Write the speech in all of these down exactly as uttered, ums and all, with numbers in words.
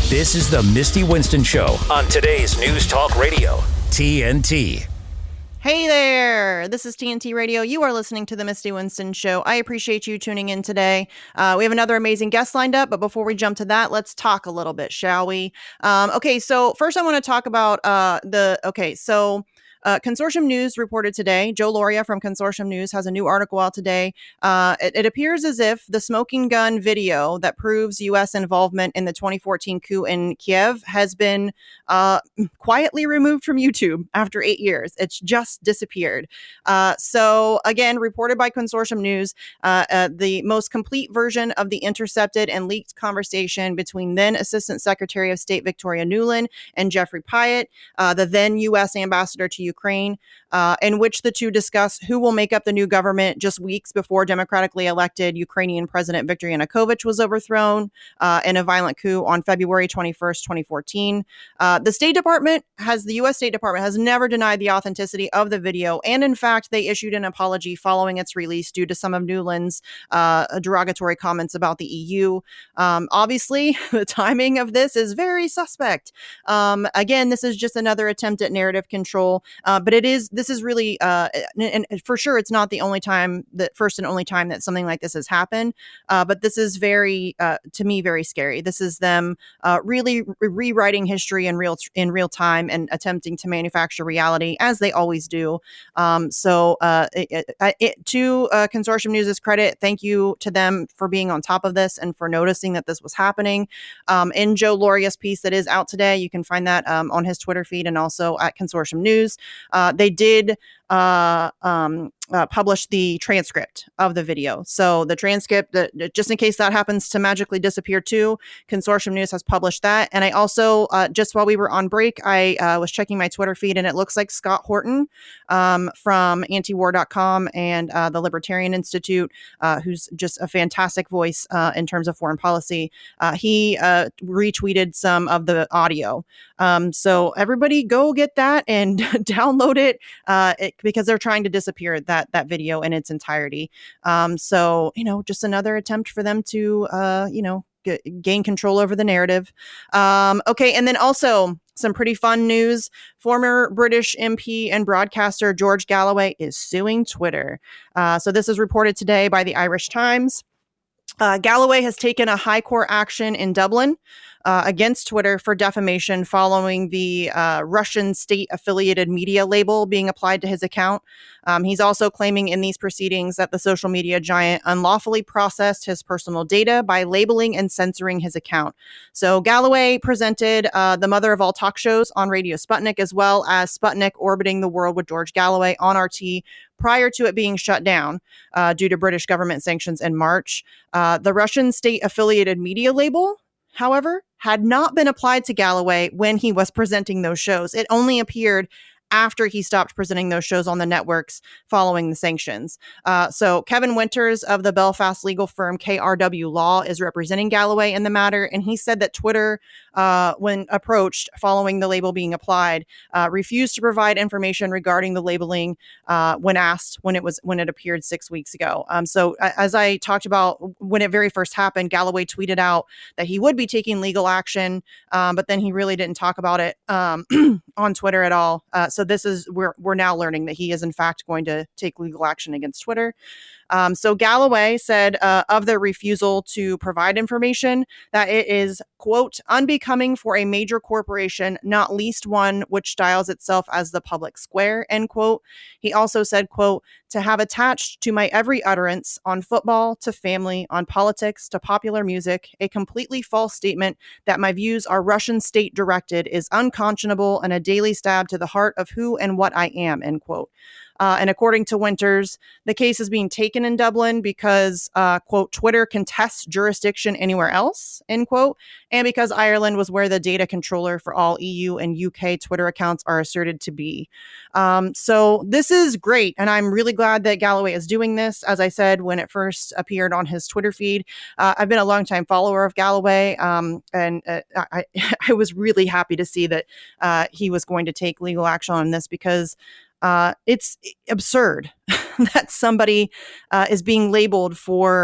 This is the Misty Winston Show on today's News Talk Radio, T N T. Hey there, this is T N T Radio. You are listening to the Misty Winston Show. I appreciate you tuning in today. Uh, we have another amazing guest lined up, but before we jump to that, let's talk a little bit, shall we? Um, okay, so first I want to talk about uh, the, okay, so Uh, Consortium News reported today, Joe Loria from Consortium News has a new article out today. Uh, it, it appears as if the smoking gun video that proves U S involvement in the twenty fourteen coup in Kiev has been uh, quietly removed from YouTube after eight years. It's just disappeared. Uh, so again, reported by Consortium News, uh, uh, the most complete version of the intercepted and leaked conversation between then Assistant Secretary of State Victoria Nuland and Jeffrey Pyatt, uh, the then U S ambassador to Ukraine, uh, in which the two discuss who will make up the new government just weeks before democratically elected Ukrainian President Viktor Yanukovych was overthrown uh, in a violent coup on February twenty-first, twenty fourteen. Uh, the State Department has, the U S State Department has never denied the authenticity of the video. And in fact, they issued an apology following its release due to some of Nuland's uh, derogatory comments about the E U. Um, obviously, the timing of this is very suspect. Um, again, this is just another attempt at narrative control. Uh, but it is, this is really, uh, and, and for sure, it's not the only time, that first and only time that something like this has happened. Uh, but this is very, uh, to me, very scary. This is them uh, really re- rewriting history in real in real time and attempting to manufacture reality, as they always do. Um, so uh, it, it, it, to uh, Consortium News' credit, thank you to them for being on top of this and for noticing that this was happening. Um, in Joe Loria's piece that is out today, you can find that um, on his Twitter feed and also at Consortium News. Uh, they did uh, um, uh, publish the transcript of the video. So the transcript, uh, just in case that happens to magically disappear too, Consortium News has published that. And I also, uh, just while we were on break, I uh, was checking my Twitter feed, and it looks like Scott Horton um, from antiwar dot com and uh, the Libertarian Institute, uh, who's just a fantastic voice uh, in terms of foreign policy. Uh, he uh, retweeted some of the audio. Um, so everybody go get that and download it, uh, it because they're trying to disappear that that video in its entirety. Um, so, you know, just another attempt for them to, uh, you know, g- gain control over the narrative. Um, okay. And then also some pretty fun news. Former British M P and broadcaster George Galloway is suing Twitter. Uh, so this is reported today by the Irish Times. Uh, Galloway has taken a high court action in Dublin uh, against Twitter for defamation following the uh, Russian state-affiliated media label being applied to his account. Um, he's also claiming in these proceedings that the social media giant unlawfully processed his personal data by labeling and censoring his account. So Galloway presented uh, the mother of all talk shows on Radio Sputnik, as well as Sputnik Orbiting the World with George Galloway on R T prior to it being shut down uh, due to British government sanctions in March. Uh, the Russian state-affiliated media label, however, had not been applied to Galloway when he was presenting those shows. It only appeared after he stopped presenting those shows on the networks following the sanctions. Uh, so Kevin Winters of the Belfast legal firm K R W Law is representing Galloway in the matter. And he said that Twitter, uh, when approached following the label being applied, uh, refused to provide information regarding the labeling uh, when asked when it was when it appeared six weeks ago. Um, so uh, as I talked about when it very first happened, Galloway tweeted out that he would be taking legal action, um, but then he really didn't talk about it um, on Twitter at all. Uh, So this is, we're we're now learning that he is in fact going to take legal action against Twitter. Um, so Galloway said uh, of the refusal to provide information that it is, quote, unbecoming for a major corporation, not least one which styles itself as the public square, end quote. He also said, quote, to have attached to my every utterance on football, to family, on politics, to popular music, a completely false statement that my views are Russian state directed is unconscionable and a daily stab to the heart of who and what I am, end quote. Uh, and according to Winters, the case is being taken in Dublin because, uh, quote, Twitter contests jurisdiction anywhere else, end quote, and because Ireland was where the data controller for all E U and U K Twitter accounts are asserted to be. Um, so this is great, and I'm really glad that Galloway is doing this. As I said, when it first appeared on his Twitter feed, uh, I've been a longtime follower of Galloway, um, and uh, I, I was really happy to see that uh, he was going to take legal action on this because Uh, it's absurd that somebody uh, is being labeled for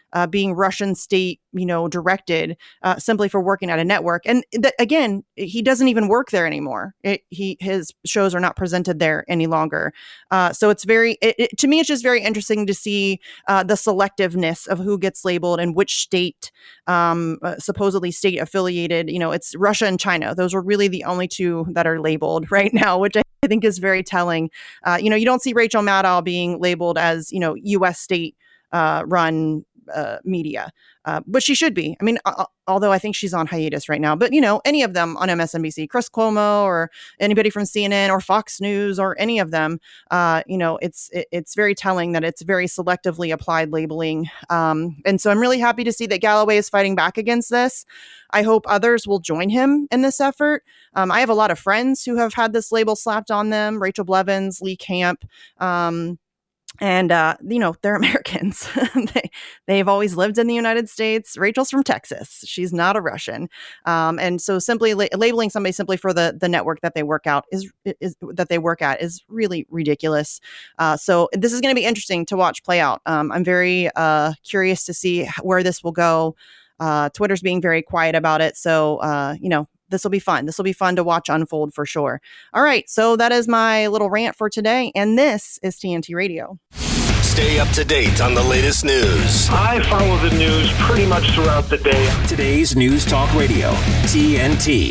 uh, being Russian state, you know, directed uh, simply for working at a network. And th- again, he doesn't even work there anymore. It, he his shows are not presented there any longer. Uh, so it's very, it, it, to me, it's just very interesting to see uh, the selectiveness of who gets labeled and which state, um, uh, supposedly state affiliated. You know, it's Russia and China. Those are really the only two that are labeled right now, which I I think is very telling. Uh, you know, you don't see Rachel Maddow being labeled as, you know, U S state uh, run uh, media, uh, but she should be. I mean, uh, although I think she's on hiatus right now, but, you know, any of them on M S N B C, Chris Cuomo or anybody from C N N or Fox News or any of them, uh, you know, it's it, it's very telling that it's very selectively applied labeling. Um, and so I'm really happy to see that Galloway is fighting back against this. I hope others will join him in this effort. Um, I have a lot of friends who have had this label slapped on them, Rachel Blevins, Lee Camp, um, and, uh, you know, they're Americans. they, they've always lived in the United States. Rachel's from Texas. She's not a Russian. Um, and so simply la- labeling somebody simply for the, the network that they work out is, is that they work at is really ridiculous. Uh, so this is going to be interesting to watch play out. Um, I'm very uh, curious to see where this will go. Uh, Twitter's being very quiet about it. So, uh, you know, this will be fun. This will be fun to watch unfold for sure. All right. So that is my little rant for today. And this is T N T Radio. Stay up to date on the latest news. I follow the news pretty much throughout the day. Today's News Talk Radio, T N T.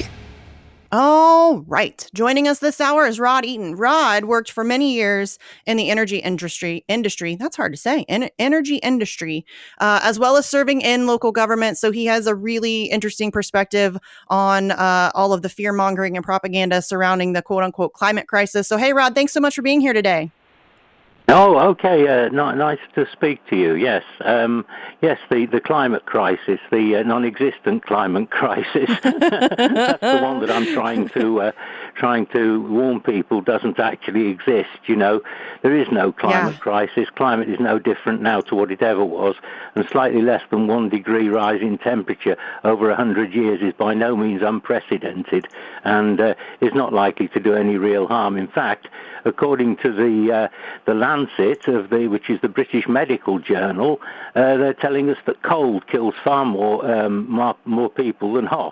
All right. Joining us this hour is Rod Eaton. Rod worked for many years in the energy industry, industry, that's hard to say, en- energy industry, uh, as well as serving in local government. So he has a really interesting perspective on uh, all of the fear mongering and propaganda surrounding the quote unquote climate crisis. So, hey, Rod, thanks so much for being here today. Oh, okay. Uh, n- nice to speak to you. Yes, um, yes. The, the climate crisis, the uh, non-existent climate crisis. That's the one that I'm trying to uh, trying to warn people doesn't actually exist. You know, there is no climate yeah. crisis. Climate is no different now to what it ever was, and slightly less than one degree rise in temperature over a hundred years is by no means unprecedented, and uh, is not likely to do any real harm. In fact, according to the uh, the Lancet of the, which is the British Medical Journal, uh, they're telling us that cold kills far more um, more, more people than hot.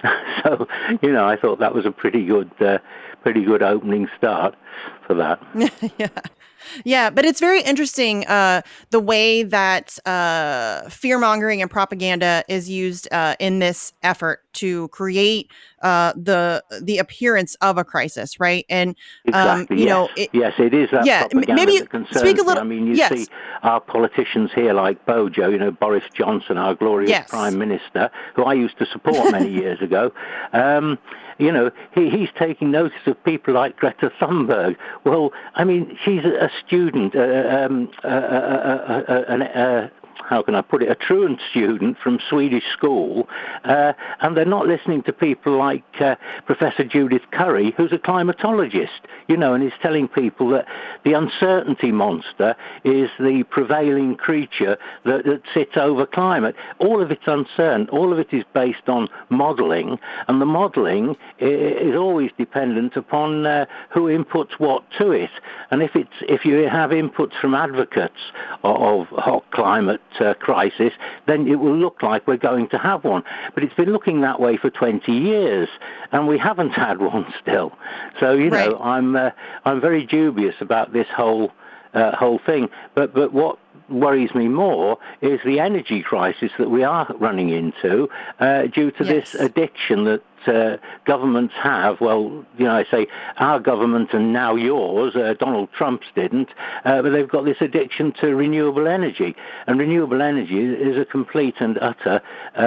So, you know, I thought that was a pretty good uh, pretty good opening start for that. yeah. Yeah, but it's very interesting uh, the way that uh, fear-mongering and propaganda is used uh, in this effort to create uh, the the appearance of a crisis, right? And um, exactly, you yes. know, it, yes, it is that yeah, propaganda maybe that concerns speak a little. me. I mean, you yes. see our politicians here, like Bojo, you know, Boris Johnson, our glorious yes. Prime Minister, who I used to support many years ago. Um, You know, he, he's taking notice of people like Greta Thunberg. Well, I mean, she's a, a student, uh, um, uh, uh, uh, uh, uh, how can I put it, a truant student from Swedish school, uh, and they're not listening to people like uh, Professor Judith Curry, who's a climatologist, you know, and is telling people that the uncertainty monster is the prevailing creature that, that sits over climate. All of it's uncertain. All of it is based on modelling, and the modelling is always dependent upon uh, who inputs what to it. And if it's if you have inputs from advocates of, of hot climate Uh, crisis, then it will look like we're going to have one. But it's been looking that way for twenty years, and we haven't had one still. So, you know, right. I'm uh, I'm very dubious about this whole uh, whole thing. But but what worries me more is the energy crisis that we are running into uh, due to yes. this addiction that uh, governments have. Well, you know, I say our government and now yours, uh, Donald Trump's didn't, uh, but they've got this addiction to renewable energy. And renewable energy is a complete and utter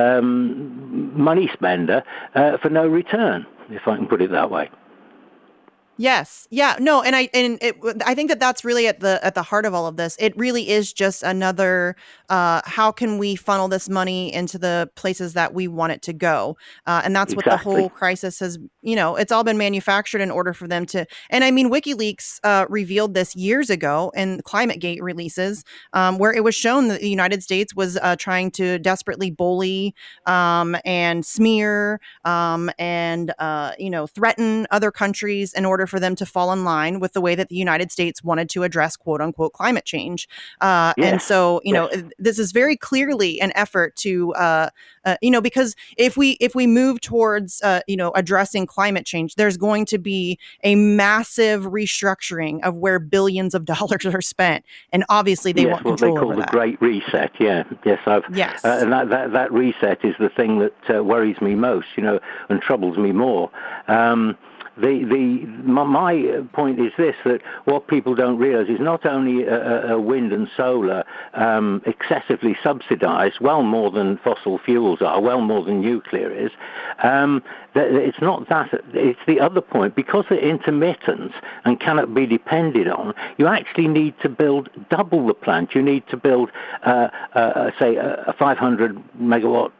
um, money spender uh, for no return, if I can put it that way. Yes. Yeah. No. And I and it, I think that that's really at the at the heart of all of this. It really is just another. Uh, how can we funnel this money into the places that we want it to go? Uh, and that's exactly. what the whole crisis has. You know, it's all been manufactured in order for them to. And I mean, WikiLeaks uh, revealed this years ago in ClimateGate releases, um, where it was shown that the United States was uh, trying to desperately bully um, and smear um, and uh, you know threaten other countries in order for them to fall in line with the way that the United States wanted to address quote unquote climate change. Uh, Yes. And so, you know, Yes. this is very clearly an effort to, uh, uh, you know, because if we if we move towards, uh, you know, addressing climate change, there's going to be a massive restructuring of where billions of dollars are spent. And obviously they yes, want what they control call over the that. Great Reset. Yeah, yes, I've. Yes. Uh, and that, that that reset is the thing that uh, worries me most, you know, and troubles me more. Um, The, the, my, my point is this, that what people don't realize is not only uh, uh, wind and solar um, excessively subsidized, well more than fossil fuels are, well more than nuclear is, um, that it's not that, it's the other point. Because they're intermittent and cannot be depended on, you actually need to build double the plant. You need to build, uh, uh, say, a five hundred megawatt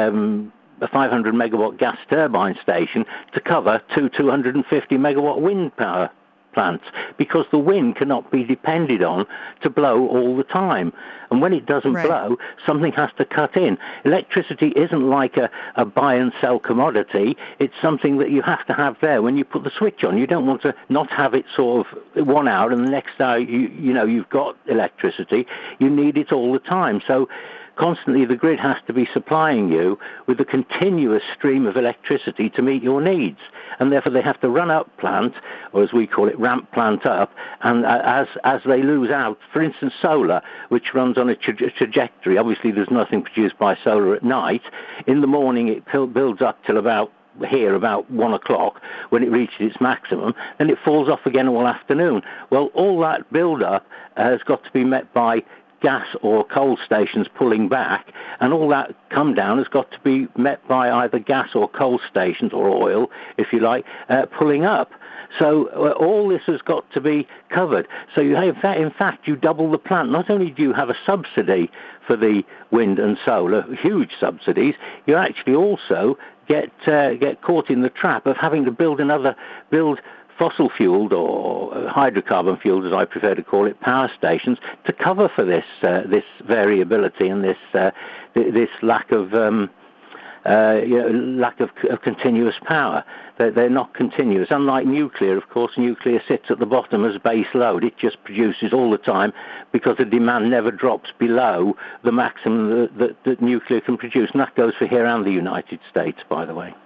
um a five hundred megawatt gas turbine station to cover two 250 megawatt wind power plants, because the wind cannot be depended on to blow all the time. And when it doesn't Right. blow, something has to cut in. Electricity isn't like a, a buy and sell commodity. It's something that you have to have there when you put the switch on. You don't want to not have it sort of one hour and the next hour, you, you know, you've got electricity. You need it all the time. So constantly the grid has to be supplying you with a continuous stream of electricity to meet your needs. And therefore they have to run up plant, or as we call it, ramp plant up, and uh, as as they lose out, for instance, solar, which runs on a tra- trajectory, obviously there's nothing produced by solar at night. In the morning it pil- builds up till about here about one o'clock when it reaches its maximum, then it falls off again all afternoon. Well, all that build-up uh, has got to be met by gas or coal stations pulling back, and all that come down has got to be met by either gas or coal stations, or oil, if you like, uh, pulling up. So uh, all this has got to be covered. So you have, in fact, you double the plant. Not only do you have a subsidy for the wind and solar, huge subsidies, you actually also get uh, get caught in the trap of having to build another build. fossil-fueled or hydrocarbon-fueled, as I prefer to call it, power stations to cover for this uh, this variability and this uh, th- this lack of um, uh, you know, lack of, of continuous power. They're, they're not continuous. Unlike nuclear, of course, nuclear sits at the bottom as base load. It just produces all the time because the demand never drops below the maximum that, that, that nuclear can produce. And that goes for here and the United States, by the way.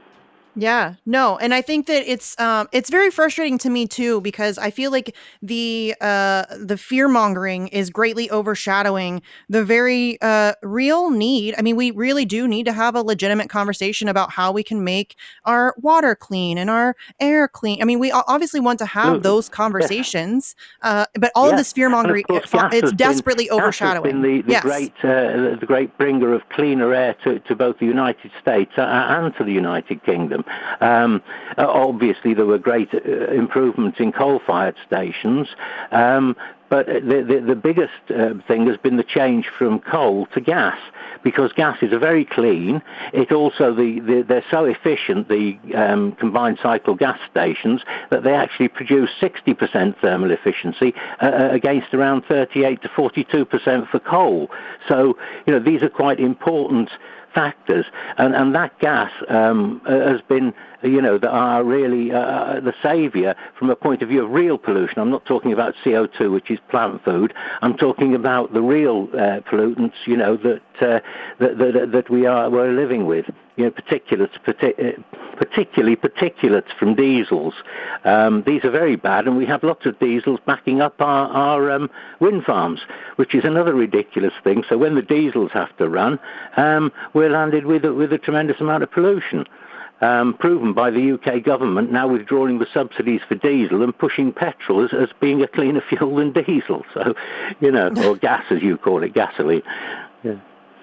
Yeah, no, and I think that it's um it's very frustrating to me too, because I feel like the uh the fear mongering is greatly overshadowing the very uh real need. I mean, we really do need to have a legitimate conversation about how we can make our water clean and our air clean. I mean, we o- obviously want to have Mm, those yes. conversations, uh, but all of Yes. this fear And of mongering, course, it, gas it's has been- desperately gas has overshadowing. been the, the yes. great uh, the great bringer of cleaner air to, to both the United States uh, and to the United Kingdom. Um, uh, obviously, there were great uh, improvements in coal-fired stations. Um, But the, the, the biggest uh, thing has been the change from coal to gas, because gas is a very clean. It also, the, the they're so efficient, the um, combined cycle gas stations, that they actually produce sixty percent thermal efficiency uh, against around thirty-eight to forty-two percent for coal. So, you know, these are quite important factors, and, and that gas um, has been, you know, that are really uh, the saviour from a point of view of real pollution. I'm not talking about C O two, which is plant food. I'm talking about the real uh, pollutants, you know, that, uh, that that that we are we're living with. You know, particulates, partic- particularly particulates from diesels. Um, these are very bad, and we have lots of diesels backing up our, our um, wind farms, which is another ridiculous thing. So when the diesels have to run, um, we're landed with a, with a tremendous amount of pollution. Um, proven by the U K government now withdrawing the subsidies for diesel and pushing petrol as, as being a cleaner fuel than diesel. So, you know, or gas as you call it, gasoline. Yeah.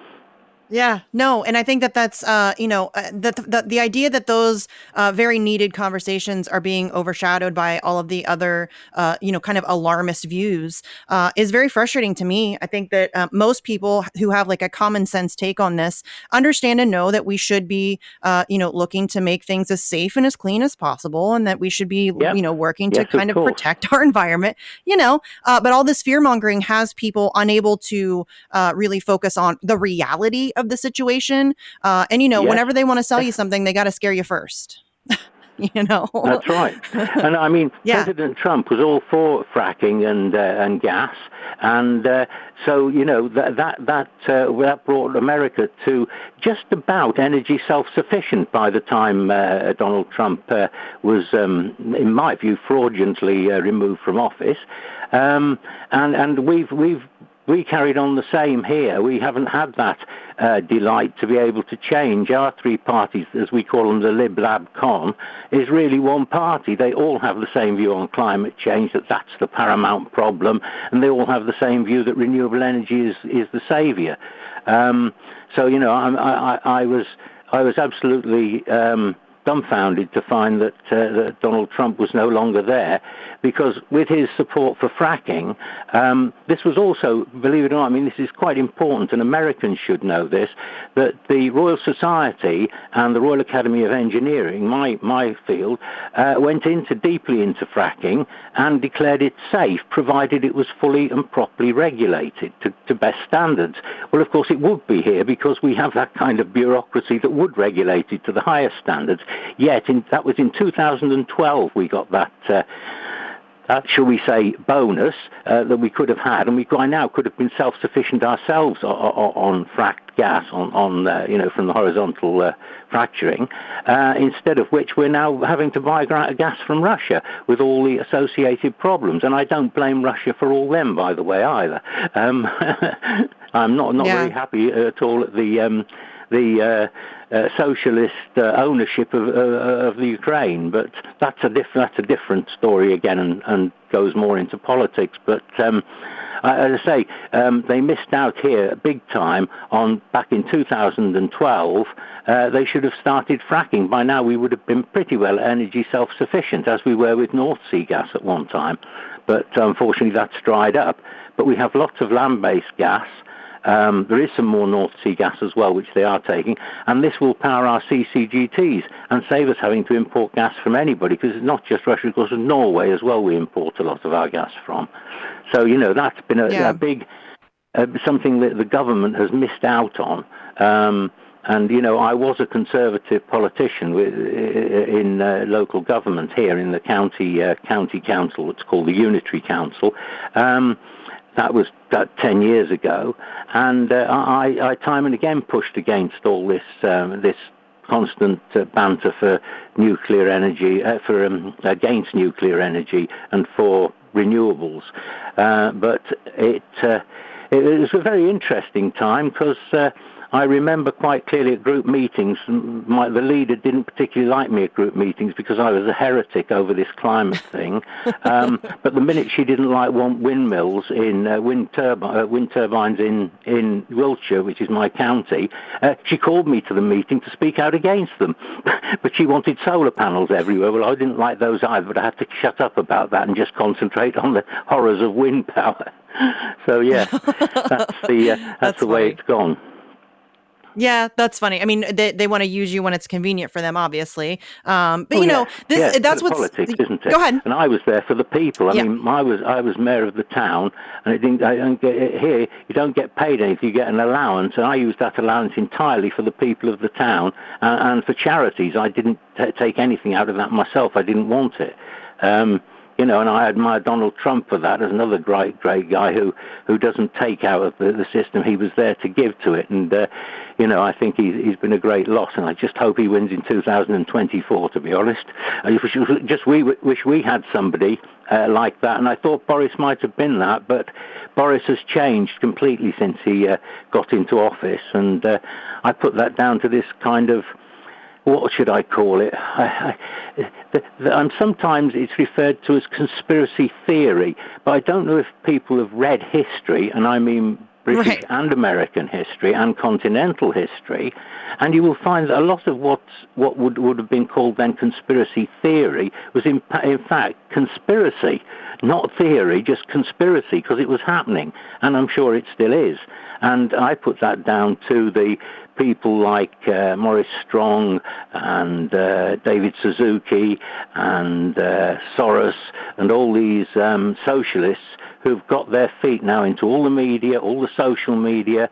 Yeah, no, and I think that that's, uh, you know, uh, that the, the idea that those uh, very needed conversations are being overshadowed by all of the other, uh, you know, kind of alarmist views uh, is very frustrating to me. I think that uh, most people who have like a common sense take on this understand and know that we should be, uh, you know, looking to make things as safe and as clean as possible, and that we should be, Yep. you know, working Yes, to kind of of course. protect our environment, you know, uh, but all this fear mongering has people unable to uh, really focus on the reality of the situation. Uh, and, you know, Yes. whenever they want to sell you something, they got to scare you first. you know. That's right. And I mean, yeah. President Trump was all for fracking and uh, and gas, and uh, so you know that that that uh, that brought America to just about energy self-sufficient by the time uh, Donald Trump uh, was, um, in my view, fraudulently uh, removed from office, um, and and we've we've. We carried on the same here. We haven't had that uh, delight to be able to change. Our three parties, as we call them, the Lib Lab Con, is really one party. They all have the same view on climate change, that that's the paramount problem, and they all have the same view that renewable energy is, is the saviour. Um, so, you know, I, I, I was I was absolutely um, dumbfounded to find that, uh, that Donald Trump was no longer there, because with his support for fracking, um, this was also, believe it or not, I mean, this is quite important, and Americans should know this, that the Royal Society and the Royal Academy of Engineering, my, my field, uh, went into deeply into fracking and declared it safe, provided it was fully and properly regulated to, to best standards. Well, of course, it would be here, because we have that kind of bureaucracy that would regulate it to the highest standards. Yet, in, that was in two thousand twelve we got that, uh, that, shall we say, bonus uh, that we could have had, and we by now could have been self-sufficient ourselves on, on fracked gas, on, on uh, you know, from the horizontal uh, fracturing, uh, instead of which we're now having to buy gas from Russia with all the associated problems. And I don't blame Russia for all them, by the way, either. Um, I'm not, not yeah. very happy at all at the... Um, the uh, uh, socialist uh, ownership of, uh, of the Ukraine, but that's a, diff- that's a different story again, and, and goes more into politics. But um, as I say, um, they missed out here big time on back in two thousand twelve. Uh, they should have started fracking. By now we would have been pretty well energy self-sufficient, as we were with North Sea gas at one time. But unfortunately that's dried up. But we have lots of land-based gas. Um, there is some more North Sea gas as well, which they are taking, and this will power our C C G Ts and save us having to import gas from anybody, because it's not just Russia, of course, and Norway as well we import a lot of our gas from. So, you know, that's been a, yeah. a big, uh, something that the government has missed out on. Um, and, you know, I was a Conservative politician with, in uh, local government here in the county uh, county council, it's called the Unitary Council. Um, That was about ten years ago, and uh, I, I time and again pushed against all this um, this constant uh, banter for nuclear energy, uh, for um, against nuclear energy and for renewables. Uh, but it uh, it was a very interesting time, because uh, I remember quite clearly at group meetings, my, the leader didn't particularly like me at group meetings because I was a heretic over this climate thing. Um, but the minute she didn't like want windmills in uh, wind, turbi- uh, wind turbines in, in Wiltshire, which is my county, uh, she called me to the meeting to speak out against them. But she wanted solar panels everywhere. Well, I didn't like those either, but I had to shut up about that and just concentrate on the horrors of wind power. So yeah, that's the uh, that's, that's the way funny. It's gone. Yeah, that's funny. I mean, they they want to use you when it's convenient for them, obviously. Um, but oh, you know, yeah. this yeah, that's what's politics, isn't it? Go ahead. And I was there for the people. I yeah. mean, I was I was mayor of the town, and it didn't. I don't get, here, you don't get paid anything. You get an allowance, and I used that allowance entirely for the people of the town and, and for charities. I didn't t- take anything out of that myself. I didn't want it. Um, You know, and I admire Donald Trump for that as another great, great guy who, who doesn't take out of the, the system. He was there to give to it. And, uh, you know, I think he's, he's been a great loss. And I just hope he wins in two thousand twenty-four, to be honest. I just we wish we had somebody uh, like that. And I thought Boris might have been that. But Boris has changed completely since he uh, got into office. And uh, I put that down to this kind of, what should I call it? I, I, the, the, um, sometimes it's referred to as conspiracy theory, but I don't know if people have read history, and I mean British right. and American history and continental history, and you will find that a lot of what's, what would, would have been called then conspiracy theory was in, in fact conspiracy, not theory, just conspiracy, because it was happening, and I'm sure it still is. And I put that down to the people like uh, Maurice Strong and uh, David Suzuki and uh, Soros and all these um, socialists who've got their feet now into all the media, all the social media,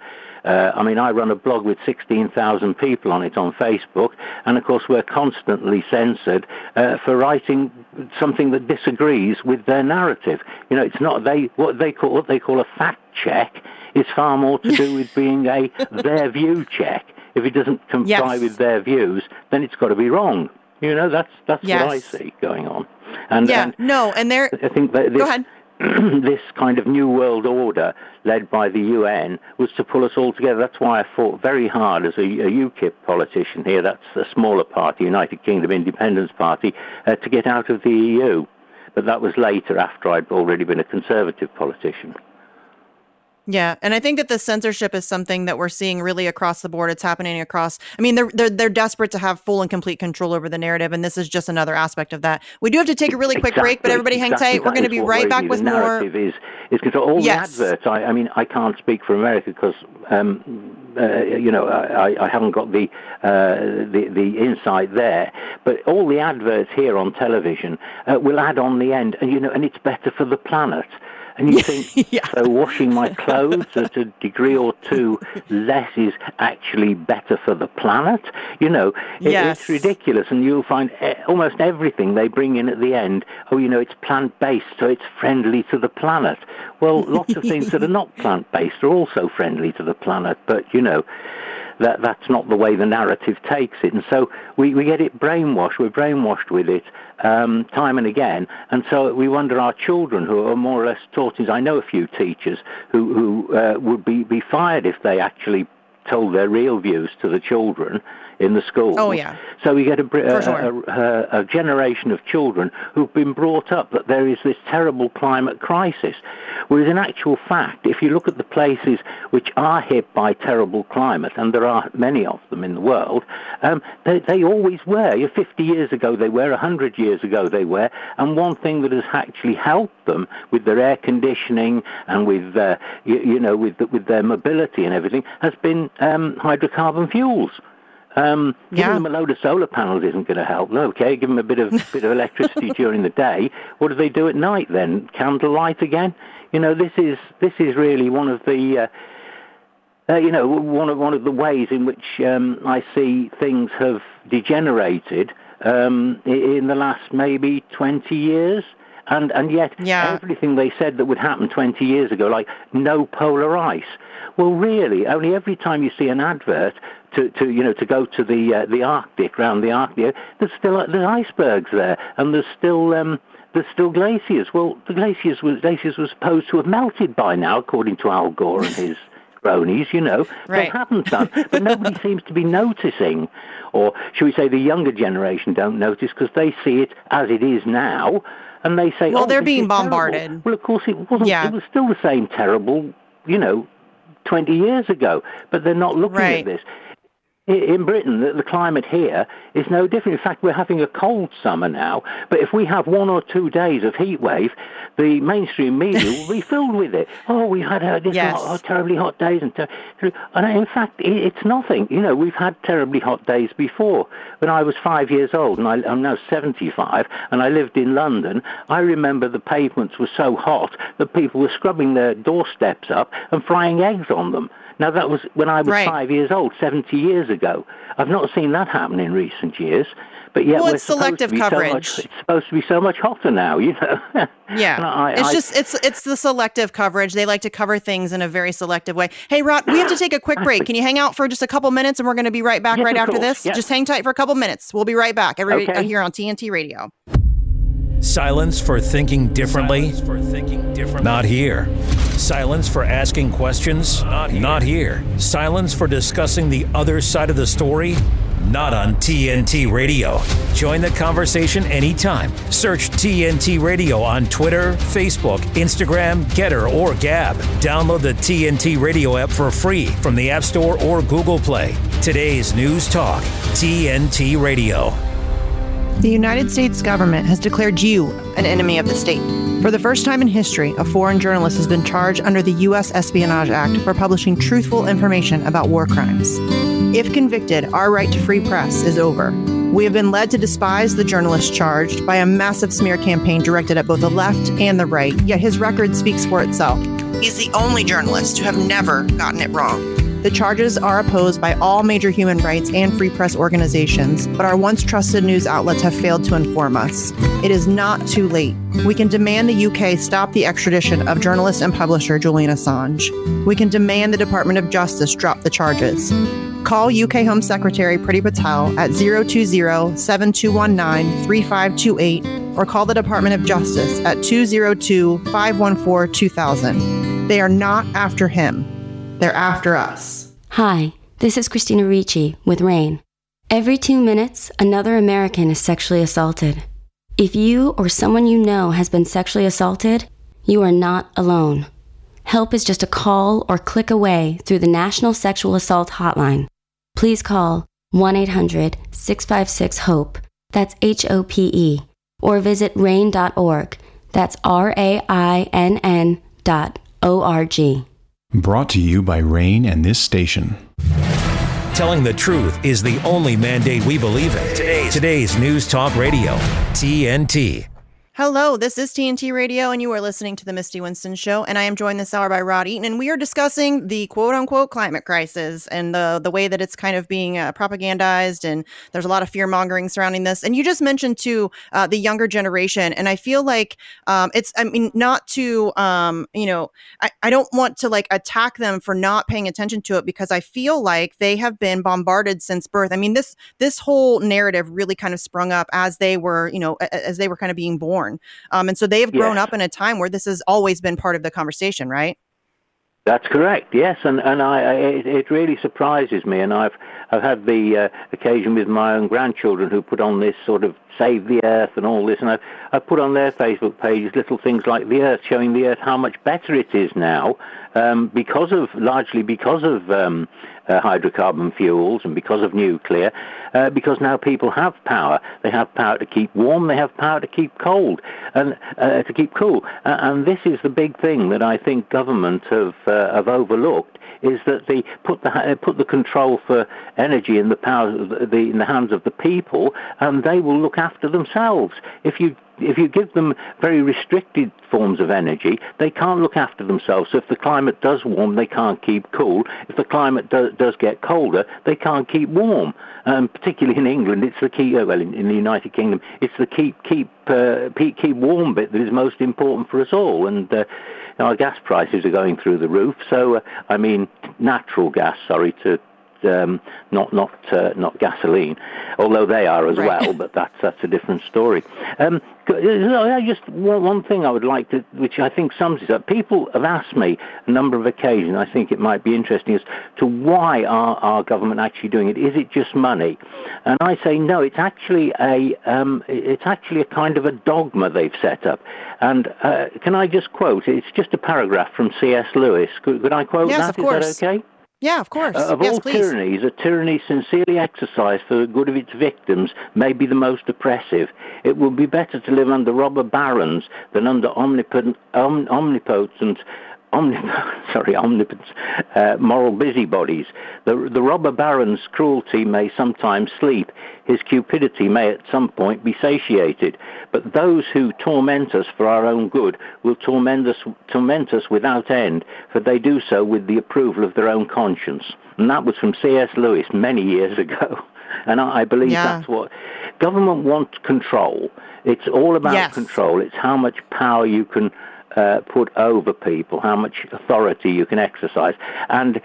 Uh, I mean, I run a blog with sixteen thousand people on it on Facebook, and of course we're constantly censored uh, for writing something that disagrees with their narrative. You know, it's not they what they call what they call a fact check is far more to do with being a their view check. If it doesn't comply yes. with their views, then it's got to be wrong. You know, that's that's yes. what I see going on. And yeah, and no, and there. I think that this, Go ahead. this kind of new world order led by the U N was to pull us all together. That's why I fought very hard as a, a UKIP politician here, that's a smaller party, United Kingdom Independence Party, uh, to get out of the E U. But that was later, after I'd already been a Conservative politician. Yeah, and I think that the censorship is something that we're seeing really across the board. It's happening across. I mean, they're they're they're desperate to have full and complete control over the narrative, and this is just another aspect of that. We do have to take a really quick exactly, break, but everybody hang exactly, tight. We're going to be right back with the more. narrative is is control. All yes. the adverts. I, I mean, I can't speak for America because um, uh, you know I, I haven't got the uh, the the insight there. But all the adverts here on television uh, will add on the end, and you know, and it's better for the planet. And you think, yeah. so washing my clothes at a degree or two less is actually better for the planet? You know, it, yes. it's ridiculous. And you'll find almost everything they bring in at the end, oh, you know, it's plant-based, so it's friendly to the planet. Well, lots of things that are not plant-based are also friendly to the planet, but, you know, that that's not the way the narrative takes it. And so we, we get it brainwashed. We're brainwashed with it um, time and again. And so we wonder our children who are more or less taught. I know a few teachers who, who uh, would be, be fired if they actually told their real views to the children in the schools. Oh, yeah. So we get a, a, sure. a, a, a generation of children who've been brought up that there is this terrible climate crisis. Whereas in actual fact, if you look at the places which are hit by terrible climate, and there are many of them in the world, um, they, they always were. fifty years ago they were, one hundred years ago they were, and one thing that has actually helped them with their air conditioning and with, uh, you, you know, with, with their mobility and everything has been um, hydrocarbon fuels. Um, giving yeah. them a load of solar panels isn't going to help. No, okay, give them a bit of bit of electricity during the day. What do they do at night then? Candlelight again? You know, this is this is really one of the uh, uh, you know one of one of the ways in which um, I see things have degenerated um, in the last maybe twenty years. And and yet yeah. everything they said that would happen twenty years ago, like no polar ice. Well, really, only every time you see an advert to, to you know to go to the uh, the Arctic, round the Arctic, there's still uh, there's icebergs there, and there's still um, there's still glaciers. Well, the glaciers was glaciers were supposed to have melted by now, according to Al Gore and his cronies. You know, right. they haven't done, but nobody seems to be noticing, or should we say, the younger generation don't notice because they see it as it is now. And they say, well, oh, they're being terrible. bombarded. Well, of course, it wasn't. Yeah. It was still the same terrible, you know, twenty years ago. But they're not looking right. at this. In Britain, the, the climate here is no different. In fact, we're having a cold summer now. But if we have one or two days of heat wave, the mainstream media will be filled with it. Oh, we've had uh, this yes. hot, oh, terribly hot days. And, ter- and in fact, it, it's nothing. You know, we've had terribly hot days before. When I was five years old, and I, I'm now seventy-five, and I lived in London, I remember the pavements were so hot that people were scrubbing their doorsteps up and frying eggs on them. Now, that was when I was right. five years old, seventy years ago. I've not seen that happen in recent years. But yet well, we're it's selective coverage. So much, it's supposed to be so much hotter now, you know. Yeah, I, it's I, just it's it's the selective coverage. They like to cover things in a very selective way. Hey, Rod, we have to take a quick break. Can you hang out for just a couple minutes, and we're going to be right back yes, right after course. this? Yes. Just hang tight for a couple minutes. We'll be right back. Everybody okay. here on T N T Radio. Silence for thinking differently? Silence for thinking differently? Not here. Silence for asking questions? Not here. Not here. Silence for discussing the other side of the story? Not on T N T Radio. Join the conversation anytime. Search T N T Radio on Twitter, Facebook, Instagram, Getter, or Gab. Download the T N T Radio app for free from the App Store or Google Play. Today's News Talk, T N T Radio. The United States government has declared you an enemy of the state. For the first time in history, a foreign journalist has been charged under the U S Espionage Act for publishing truthful information about war crimes. If convicted, our right to free press is over. We have been led to despise the journalist charged by a massive smear campaign directed at both the left and the right, yet his record speaks for itself. He's the only journalist to have never gotten it wrong. The charges are opposed by all major human rights and free press organizations, but our once trusted news outlets have failed to inform us. It is not too late. We can demand the U K stop the extradition of journalist and publisher Julian Assange. We can demand the Department of Justice drop the charges. Call U K Home Secretary Priti Patel at zero two zero, seven two one nine, three five two eight or call the Department of Justice at two zero two, five one four, two thousand. They are not after him. They're after us. Hi, this is Christina Ricci with RAIN. Every two minutes, another American is sexually assaulted. If you or someone you know has been sexually assaulted, you are not alone. Help is just a call or click away through the National Sexual Assault Hotline. Please call one eight hundred, six five six, HOPE, that's H O P E, or visit rain dot org, that's R A I N N dot O R G. Brought to you by RAIN and this station. Telling the truth is the only mandate we believe in. Today's, Today's News Talk Radio, T N T. Hello, this is T N T Radio, and you are listening to The Misty Winston Show, and I am joined this hour by Rod Eaton, and we are discussing the quote-unquote climate crisis and the the way that it's kind of being uh, propagandized, and there's a lot of fear-mongering surrounding this. And you just mentioned, too, uh, the younger generation, and I feel like um, it's, I mean, not to, um, you know, I, I don't want to, like, attack them for not paying attention to it, because I feel like they have been bombarded since birth. I mean, this this whole narrative really kind of sprung up as they were, you know, as they were kind of being born. Um, and so they have grown yes. up in a time where this has always been part of the conversation, right? That's correct. Yes, and and I, I it, it really surprises me, and I've I've had the uh, occasion with my own grandchildren who put on this sort of save the earth and all this, and I I put on their Facebook pages little things like the earth, showing the earth how much better it is now, um, because of largely because of um, uh, hydrocarbon fuels and because of nuclear, uh, because now people have power. They have power to keep warm. They have power to keep cold and uh, to keep cool. Uh, and this is the big thing that I think government have uh, have overlooked, is that they put the uh, put the control for energy in the power of the, the in the hands of the people, and they will look after themselves. If you if you give them very restricted forms of energy, they can't look after themselves. So if the climate does warm, they can't keep cool. If the climate do, does get colder, they can't keep warm. Um, particularly in England, it's the key. Well, in, in the United Kingdom, it's the keep keep uh, keep warm bit that is most important for us all. And uh, our gas prices are going through the roof. So uh, I mean, natural gas. Sorry to. Um, not not uh, not gasoline, although they are as right. well, but that's that's a different story. Um, just one, one thing I would like to, which I think sums it up. People have asked me a number of occasions. I think it might be interesting as to why are our government actually doing it? Is it just money? And I say no. It's actually a um, it's actually a kind of a dogma they've set up. And uh, can I just quote? It's just a paragraph from C S Lewis. Could, could I quote yes, that? Of course. Is that okay? Yeah, of course. Uh, of yes, all please. tyrannies, a tyranny sincerely exercised for the good of its victims may be the most oppressive. It would be better to live under robber barons than under omnipotent, om, omnipotent, omnip, sorry, omnipotent uh, moral busybodies. The, the robber baron's cruelty may sometimes sleep. His cupidity may at some point be satiated. But those who torment us for our own good will torment us, torment us without end, for they do so with the approval of their own conscience. And that was from C S Lewis many years ago. And I, I believe yeah. that's what government wants: control. It's all about yes. control. It's how much power you can uh, put over people, how much authority you can exercise. And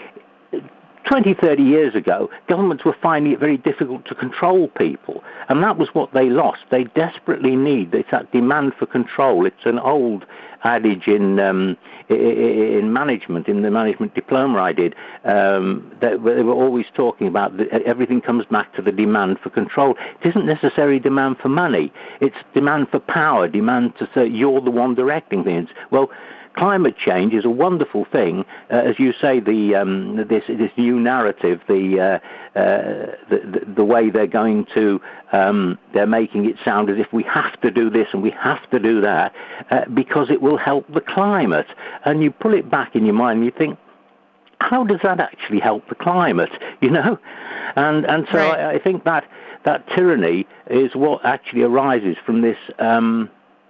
twenty, thirty years ago, governments were finding it very difficult to control people. And that was what they lost. They desperately need, it's that demand for control. It's an old adage in um, in management, in the management diploma I did, um, that they were always talking about that everything comes back to the demand for control. It isn't necessarily demand for money. It's demand for power, demand to say you're the one directing things. Well, climate change is a wonderful thing, uh, as you say. The um, this this new narrative, the, uh, uh, the the the way they're going to, um, they're making it sound as if we have to do this and we have to do that uh, because it will help the climate. And you pull it back in your mind and you think, how does that actually help the climate? You know, and and so right. I, I think that that tyranny is what actually arises from this. Um,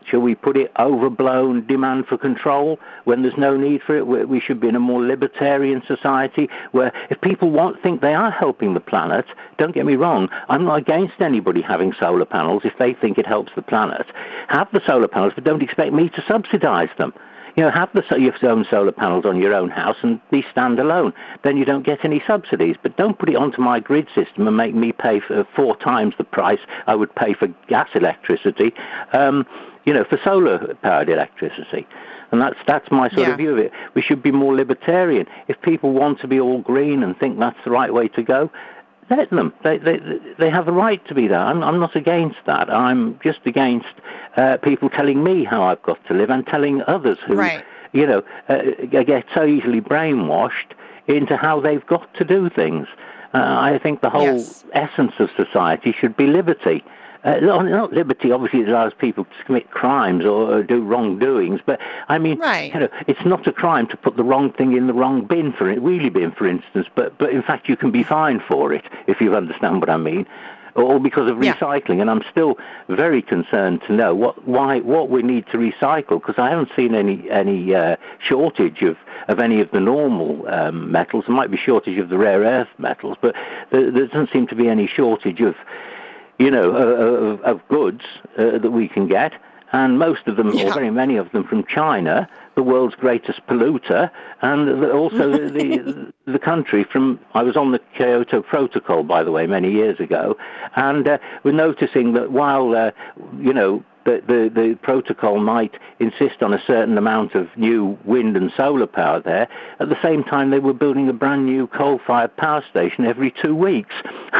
shall we put it, overblown demand for control when there's no need for it? We should be in a more libertarian society where if people want think they are helping the planet, don't get me wrong, I'm not against anybody having solar panels if they think it helps the planet. Have the solar panels, but don't expect me to subsidize them. You know, have the, your own solar panels on your own house and be standalone. Then you don't get any subsidies. But don't put it onto my grid system and make me pay for four times the price I would pay for gas electricity, um, you know, for solar-powered electricity. And that's that's my sort yeah. of view of it. We should be more libertarian. If people want to be all green and think that's the right way to go, let them. They they they have the right to be that. I'm I'm not against that. I'm just against uh, people telling me how I've got to live and telling others who, right. you know, uh, get so easily brainwashed into how they've got to do things. Uh, I think the whole yes. essence of society should be liberty. Uh, not liberty, obviously, it allows people to commit crimes or, or do wrongdoings, but I mean, right. you know, it's not a crime to put the wrong thing in the wrong bin, for it, wheelie bin, for instance, but, but in fact you can be fined for it, if you understand what I mean, or because of yeah. recycling. And I'm still very concerned to know what why what we need to recycle, because I haven't seen any any uh, shortage of, of any of the normal um, metals. There might be shortage of the rare earth metals, but there, there doesn't seem to be any shortage of you know, uh, of, of goods uh, that we can get, and most of them, yeah. or very many of them, from China, the world's greatest polluter, and also the, the the country from. I was on the Kyoto Protocol, by the way, many years ago, and uh, we're noticing that while uh, you know. The, the, the protocol might insist on a certain amount of new wind and solar power there. At the same time, they were building a brand new coal-fired power station every two weeks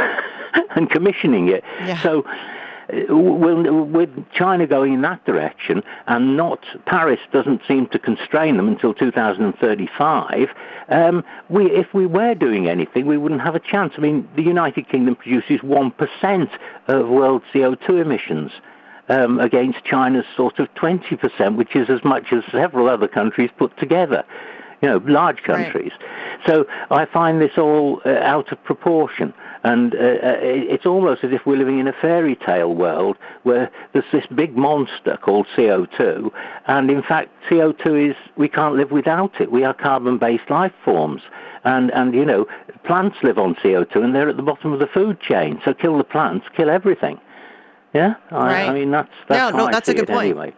and commissioning it. Yeah. So we'll, with China going in that direction, and not Paris doesn't seem to constrain them until two thousand thirty-five, um, we, if we were doing anything, we wouldn't have a chance. I mean, the United Kingdom produces one percent of world C O two emissions. Um, against China's sort of twenty percent, which is as much as several other countries put together, you know, large countries. Right. So I find this all uh, out of proportion. And uh, it's almost as if we're living in a fairy tale world where there's this big monster called C O two. And in fact, C O two is, we can't live without it. We are carbon-based life forms. And, and, you know, plants live on C O two and they're at the bottom of the food chain. So kill the plants, kill everything. Yeah, I, right. I mean, that's, that's no, how no, I that's see a good it point. Anyway.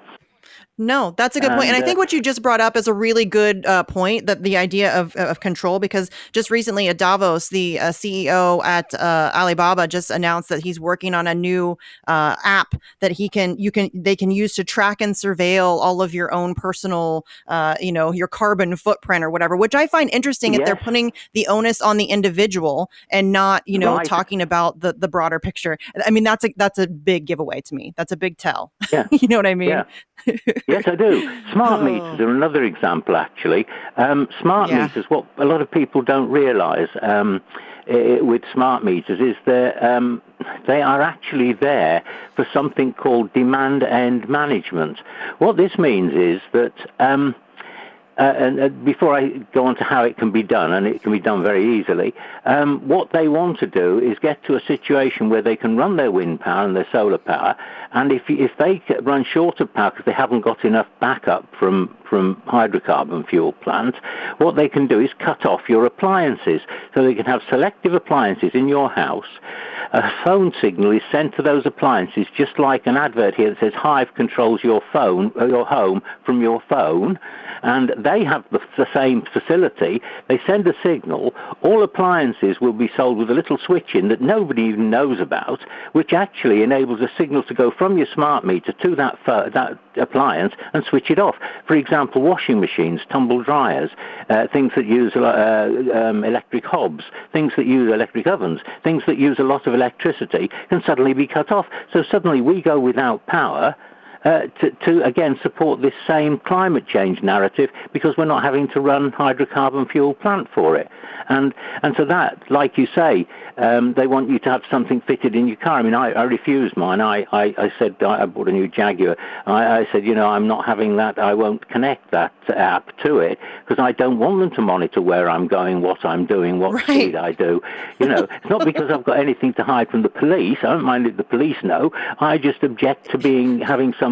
No, that's a good and, point. And I think uh, what you just brought up is a really good uh, point, that the idea of, of control, because just recently at Davos, the uh, C E O at uh, Alibaba just announced that he's working on a new uh, app that he can, you can, they can use to track and surveil all of your own personal, uh, you know, your carbon footprint or whatever, which I find interesting. Yes. If they're putting the onus on the individual and not, you know, right. talking about the, the broader picture. I mean, that's a, that's a big giveaway to me. That's a big tell. Yeah. You know what I mean? Yeah. Yes, I do. Smart oh. meters are another example, actually. Um, smart yeah. meters, what a lot of people don't realize um, it, with smart meters is that um, they are actually there for something called demand end management. What this means is that um, Uh, and uh, before I go on to how it can be done, and it can be done very easily, um, what they want to do is get to a situation where they can run their wind power and their solar power, and if if they run short of power because they haven't got enough backup from, from hydrocarbon fuel plants, what they can do is cut off your appliances. So they can have selective appliances in your house. A phone signal is sent to those appliances, just like an advert here that says Hive controls your phone, or your home from your phone, and they have the, the same facility. They send a signal. All appliances will be sold with a little switch in that nobody even knows about, which actually enables a signal to go from your smart meter to that, fo- that appliance and switch it off. For example, washing machines, tumble dryers, uh, things that use uh, um, electric hobs, things that use electric ovens, things that use a lot of electricity can suddenly be cut off. So suddenly we go without power Uh, to, to, again, support this same climate change narrative because we're not having to run hydrocarbon fuel plant for it. And and so that, like you say, um, they want you to have something fitted in your car. I mean, I, I refused mine. I, I, I said I bought a new Jaguar. I, I said, you know, I'm not having that. I won't connect that app to it because I don't want them to monitor where I'm going, what I'm doing, what right. speed I do. You know, it's not because I've got anything to hide from the police. I don't mind if the police know. I just object to being having some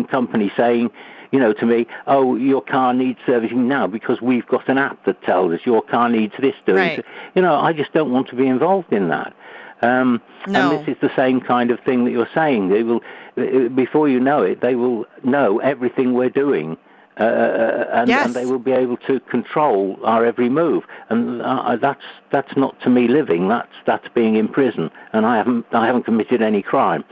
some company saying, you know, to me, oh, your car needs servicing now because we've got an app that tells us your car needs this doing. Right. You know, I just don't want to be involved in that. Um, no. And this is the same kind of thing that you're saying. They will, before you know it, they will know everything we're doing. Uh, and, yes. and they will be able to control our every move, and uh, that's that's not to me living. That's that's being in prison, and I haven't I haven't committed any crime.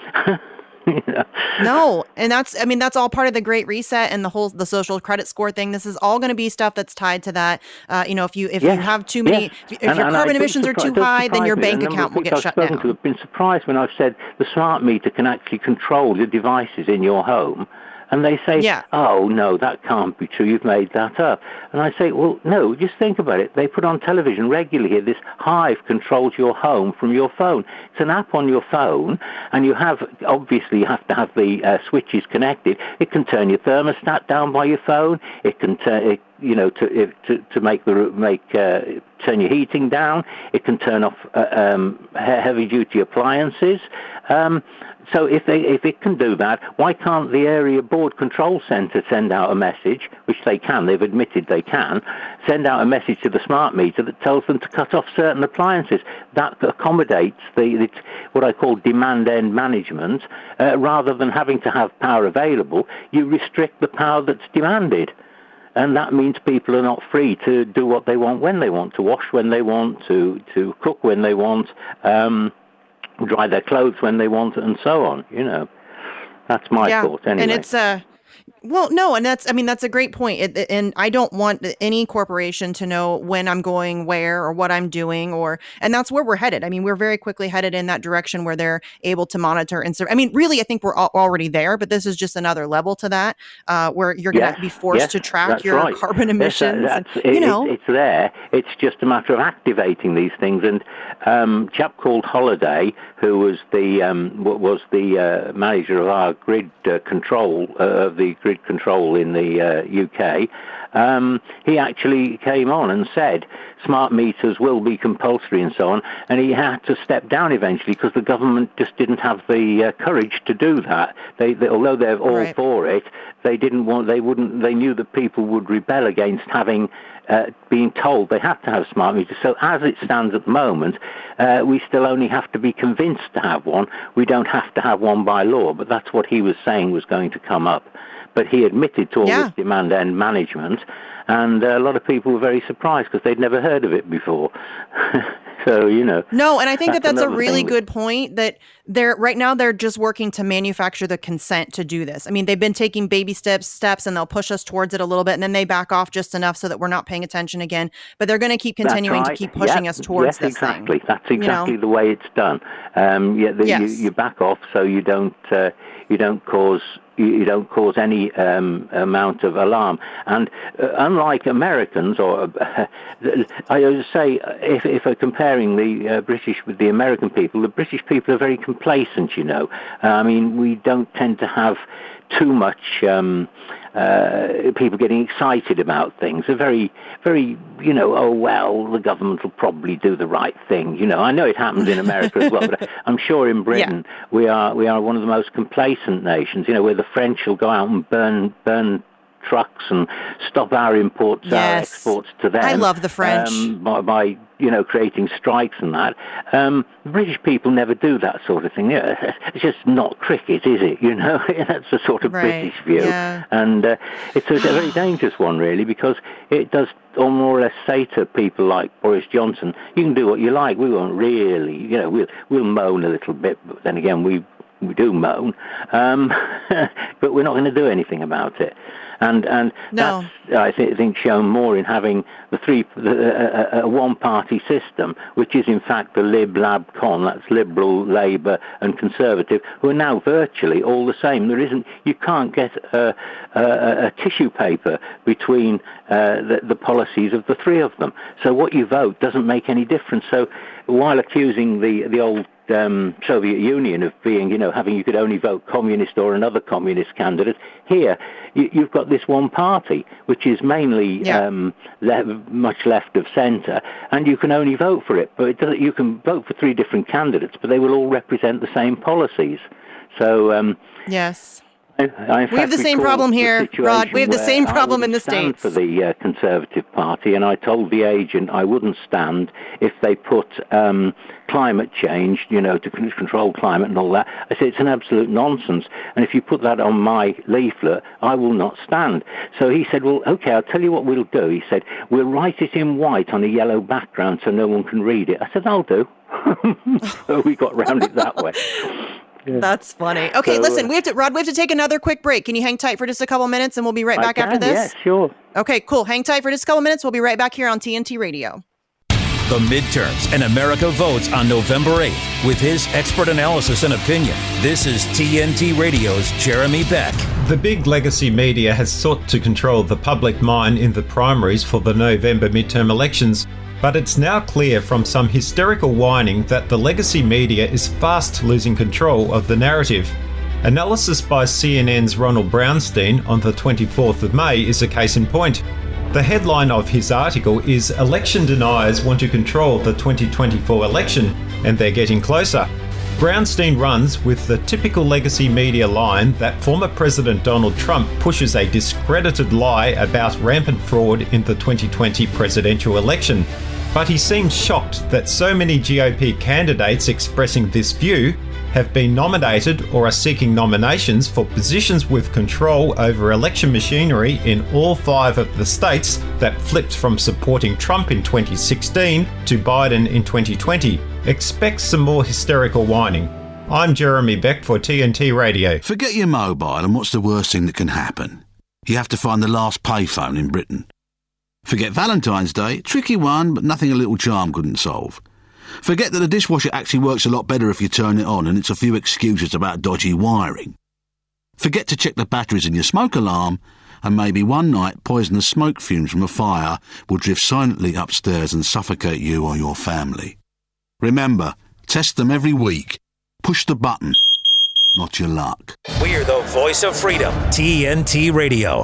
You know? No, and that's I mean that's all part of the Great Reset and the whole the social credit score thing. This is all going to be stuff that's tied to that. Uh, you know, if you if yes. you have too many, yes. if, if and, your and carbon I emissions are too high, then your bank account will get I've shut spoken down. To have been surprised when I've said the smart meter can actually control the devices in your home. And they say, yeah. oh, no, that can't be true. You've made that up. And I say, well, no, just think about it. They put on television regularly here, this Hive controls your home from your phone. It's an app on your phone, and you have, obviously, you have to have the uh, switches connected. It can turn your thermostat down by your phone. It can turn, it, you know, to to, to make the make uh, turn your heating down. It can turn off uh, um, heavy-duty appliances. Um, So if they if it can do that, why can't the area board control centre send out a message, which they can, they've admitted they can, send out a message to the smart meter that tells them to cut off certain appliances? That accommodates the, the what I call demand end management. Uh, rather than having to have power available, you restrict the power that's demanded. And that means people are not free to do what they want when they want, to wash when they want, to, to cook when they want, um, dry their clothes when they want, and so on. You know, that's my yeah. thought anyway. And it's uh well, no, and that's I mean that's a great point. It, and I don't want any corporation to know when I'm going where or what I'm doing, or and that's where we're headed. I mean, we're very quickly headed in that direction where they're able to monitor and serve. I mean, really, I think we're al- already there, but this is just another level to that, uh, where you're going to yes, be forced yes, to track your right. carbon emissions. Yes, that, that's, and, you it, know, it, it's there. It's just a matter of activating these things. And um, a chap called Holiday, who was the um, was the uh, manager of our grid uh, control uh, of the grid control in the uh, U K, um, he actually came on and said smart meters will be compulsory and so on, and he had to step down eventually because the government just didn't have the uh, courage to do that. They, they although they're all right. for it, they didn't want, they wouldn't, they knew that people would rebel against having uh, being told they have to have smart meters. So as it stands at the moment, uh, we still only have to be convinced to have one. We don't have to have one by law, but that's what he was saying was going to come up. But he admitted to all yeah. this demand end management, and uh, a lot of people were very surprised because they'd never heard of it before. So, you know. No, and I think that's that that's a really thing. good point that they're right now they're just working to manufacture the consent to do this. I mean, they've been taking baby steps, steps, and they'll push us towards it a little bit, and then they back off just enough so that we're not paying attention again. But they're going to keep continuing right. to keep pushing yep. us towards yes, this exactly. thing. That's exactly you know? the way it's done. Um, yeah, the, yes. you, you back off so you don't uh, you don't cause. You don't cause any um, amount of alarm. And uh, unlike Americans, or uh, I would say, if, if I'm comparing the uh, British with the American people, the British people are very complacent, you know. Uh, I mean, we don't tend to have too much um, uh, people getting excited about things. They're very, very, you know, oh, well, the government will probably do the right thing. You know, I know it happens in America as well, but I'm sure in Britain yeah. we are we are one of the most complacent nations, you know, where the French will go out and burn burn trucks and stop our imports, yes. our exports to them. I love the French. Um, by, by, you know, creating strikes and that. Um, the British people never do that sort of thing. It's just not cricket, is it? You know, that's the sort of right. British view. Yeah. And uh, it's a, a very dangerous one, really, because it does or more or less say to people like Boris Johnson, you can do what you like. We won't really, you know, we'll, we'll moan a little bit, but then again, we we do moan, um, but we're not going to do anything about it. And and no. that's, I th- think, shown more in having the three, the, uh, a one-party system, which is in fact the Lib, Lab, Con. That's Liberal, Labour, and Conservative, who are now virtually all the same. There isn't, you can't get a, a, a tissue paper between uh, the, the policies of the three of them. So what you vote doesn't make any difference. So while accusing the the old Um, Soviet Union of being, you know, having you could only vote communist or another communist candidate. Here, you, you've got this one party, which is mainly yeah. um, le- much left of centre, and you can only vote for it. But it doesn't, you can vote for three different candidates, but they will all represent the same policies. So, um, yes. I, we have the same problem here, Rod. We have the same problem in the States. For the uh, Conservative Party, and I told the agent I wouldn't stand if they put um, climate change, you know, to control climate and all that. I said, it's an absolute nonsense. And if you put that on my leaflet, I will not stand. So he said, well, okay, I'll tell you what we'll do. He said, we'll write it in white on a yellow background so no one can read it. I said, I'll do. So we got round it that way. Yeah. That's funny. Okay, so, listen, we have to, Rod, we have to take another quick break. Can you hang tight for just a couple minutes and we'll be right back I can, after this? Yes, sure. Okay, cool. Hang tight for just a couple minutes. We'll be right back here on T N T Radio. The midterms and America votes on November eighth. With his expert analysis and opinion, this is T N T Radio's Jeremy Beck. The big legacy media has sought to control the public mind in the primaries for the November midterm elections. But it's now clear from some hysterical whining that the legacy media is fast losing control of the narrative. Analysis by C N N's Ronald Brownstein on the twenty-fourth of May is a case in point. The headline of his article is "Election Deniers Want to Control the twenty twenty-four Election, and They're Getting Closer." Brownstein runs with the typical legacy media line that former President Donald Trump pushes a discredited lie about rampant fraud in the twenty twenty presidential election. But he seems shocked that so many G O P candidates expressing this view have been nominated or are seeking nominations for positions with control over election machinery in all five of the states that flipped from supporting Trump in twenty sixteen to Biden in twenty twenty. Expect some more hysterical whining. I'm Jeremy Beck for T N T Radio. Forget your mobile and what's the worst thing that can happen? You have to find the last payphone in Britain. Forget Valentine's Day, tricky one, but nothing a little charm couldn't solve. Forget that the dishwasher actually works a lot better if you turn it on and it's a few excuses about dodgy wiring. Forget to check the batteries in your smoke alarm, and maybe one night poisonous smoke fumes from a fire will drift silently upstairs and suffocate you or your family. Remember, test them every week. Push the button, not your luck. We're the voice of freedom, T N T Radio.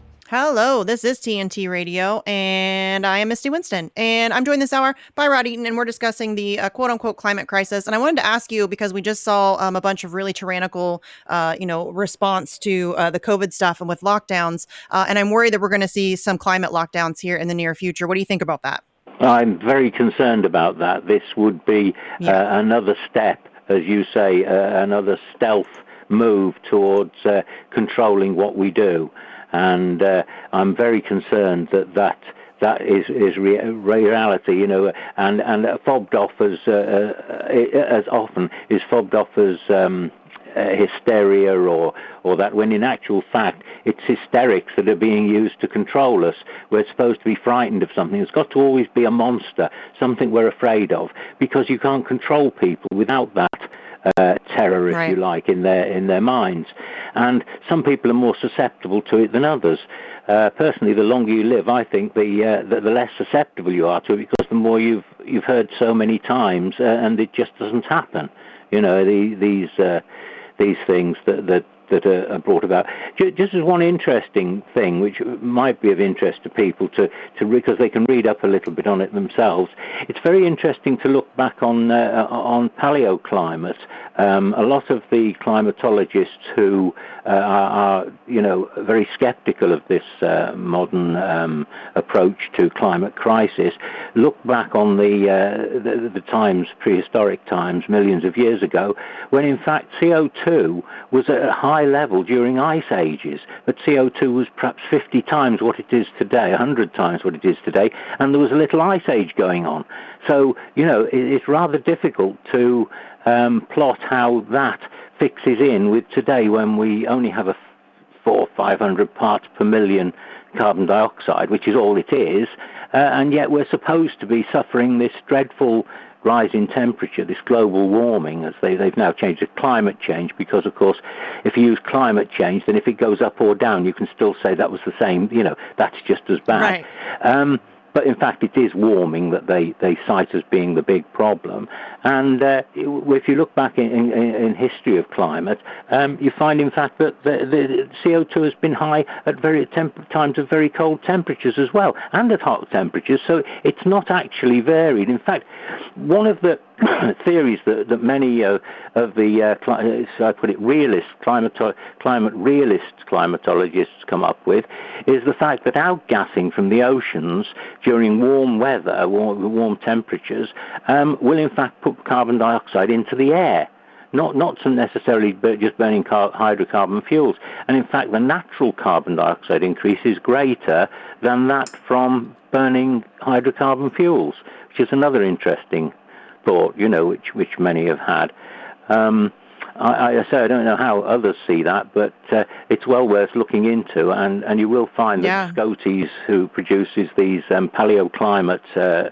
Hello, this is T N T Radio, and I am Misty Winston, and I'm joined this hour by Rod Eaton, and we're discussing the uh, quote-unquote climate crisis. And I wanted to ask you, because we just saw um, a bunch of really tyrannical, uh, you know, response to uh, the COVID stuff and with lockdowns, uh, and I'm worried that we're going to see some climate lockdowns here in the near future. What do you think about that? I'm very concerned about that. This would be yeah. uh, another step, as you say, uh, another stealth move towards uh, controlling what we do. And uh, I'm very concerned that that, that is, is rea- reality, you know, and, and fobbed off as, uh, uh, as often is fobbed off as um, uh, hysteria or, or that, when in actual fact it's hysterics that are being used to control us. We're supposed to be frightened of something. It's got to always be a monster, something we're afraid of, because you can't control people without that. Uh, terror, if right. you like, in their in their minds, and some people are more susceptible to it than others. Uh, personally, the longer you live, I think the, uh, the the less susceptible you are to it, because the more you've you've heard so many times, uh, and it just doesn't happen. You know, the, these uh, these things that that. that are brought about. Just as one interesting thing, which might be of interest to people to, to because they can read up a little bit on it themselves, it's very interesting to look back on uh, on paleoclimate. Um, a lot of the climatologists who uh, are, are, you know, very skeptical of this uh, modern um, approach to climate crisis look back on the, uh, the the times, prehistoric times, millions of years ago, when in fact C O two was at a high level during ice ages, but C O two was perhaps fifty times what it is today, one hundred times what it is today, and there was a little ice age going on. So, you know, it's rather difficult to um, plot how that fixes in with today, when we only have a four, five hundred parts per million carbon dioxide, which is all it is, uh, and yet we're supposed to be suffering this dreadful rise in temperature, this global warming, as they, they've now changed to climate change, because, of course, if you use climate change, then if it goes up or down, you can still say that was the same, you know, that's just as bad. Right. Um, but, in fact, it is warming that they, they cite as being the big problem. And uh, if you look back in, in, in history of climate, um, you find, in fact, that the, the C O two has been high at very temp- times of very cold temperatures as well, and at hot temperatures, so it's not actually varied. In fact, one of the theories that, that many uh, of the, uh, cli- so I put it, realist, climato- climate realist climatologists come up with, is the fact that outgassing from the oceans during warm weather, warm, warm temperatures, um, will in fact put carbon dioxide into the air. Not not so necessarily just burning car- hydrocarbon fuels. And in fact, the natural carbon dioxide increase is greater than that from burning hydrocarbon fuels, which is another interesting thought, you know, which which many have had. Um, I, I say I don't know how others see that, but uh, it's well worth looking into, and, and you will find that yeah. Scotys, who produces these um, paleoclimate uh,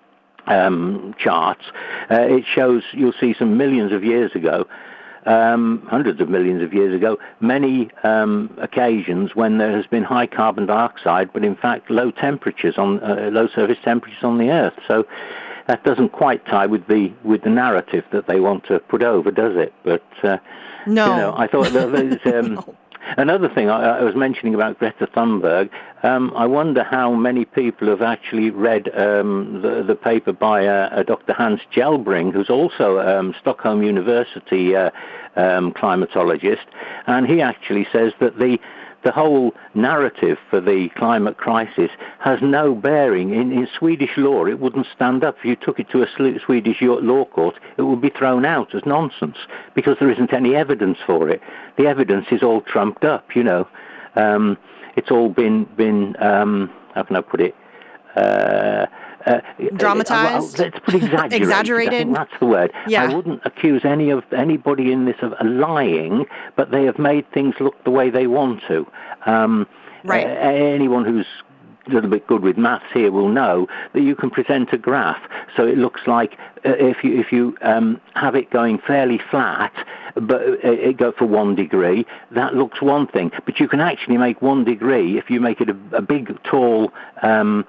um, charts, uh, it shows, you'll see some millions of years ago, um, hundreds of millions of years ago, many um, occasions when there has been high carbon dioxide, but in fact low temperatures on uh, low surface temperatures on the Earth. So that doesn't quite tie with the with the narrative that they want to put over, does it? But uh, no, you know, I thought that there's, um, no. Another thing I, I was mentioning about Greta Thunberg. Um, I wonder how many people have actually read um, the, the paper by uh, uh, Doctor Hans Gelbring, who's also um, Stockholm University uh, um, climatologist, and he actually says that the the whole narrative for the climate crisis has no bearing. In, in Swedish law, it wouldn't stand up. If you took it to a Swedish law court, it would be thrown out as nonsense because there isn't any evidence for it. The evidence is all trumped up, you know. Um, it's all been, been um, how can I put it, uh, Uh, dramatized, uh, let's put exaggerated. exaggerated. I think that's the word. Yeah. I wouldn't accuse any of anybody in this of lying, but they have made things look the way they want to. Um, right. Uh, anyone who's a little bit good with maths here will know that you can present a graph so it looks like uh, if you if you um, have it going fairly flat, but it go for one degree, that looks one thing. But you can actually make one degree if you make it a, a big, tall. Um,